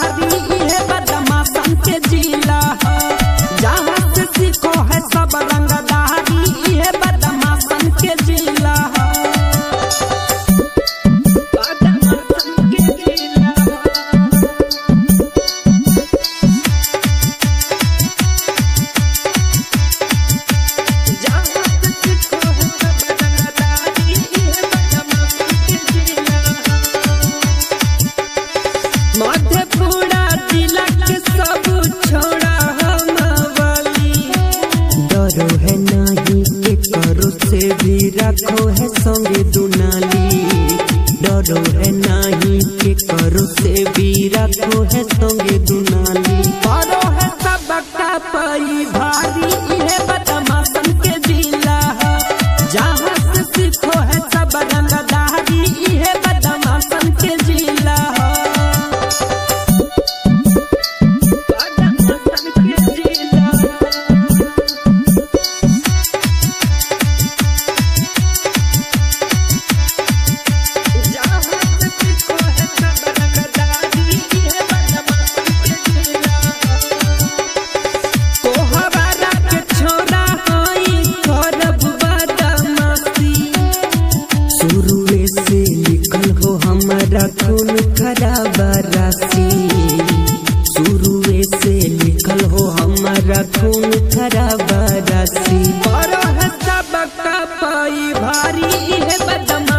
भारी है बदमाशन के जिला है। जहाँ से सीखो है सब रंगदारी है बदमाशन के जिला है। बदमाशन के जिला मधेपुरा जिला के सब छोड़ा हम वाली। डरो है नहीं के करो से भी रखो है संगे दुनाली। डरो है नहीं के करो से भी रखो है संगे दुनाली। परो है सबका पई भारी है बदमाशन के जिला है। जहाँ से सीखो है सब रंगदारी है बदमाशन के जिला है। शुरुए से लिखल हो हमारा खून खराब राशि। शुरुए से लिखल हो हमारा खून खराब राशि। परो है सबका पई भारी है बदमाश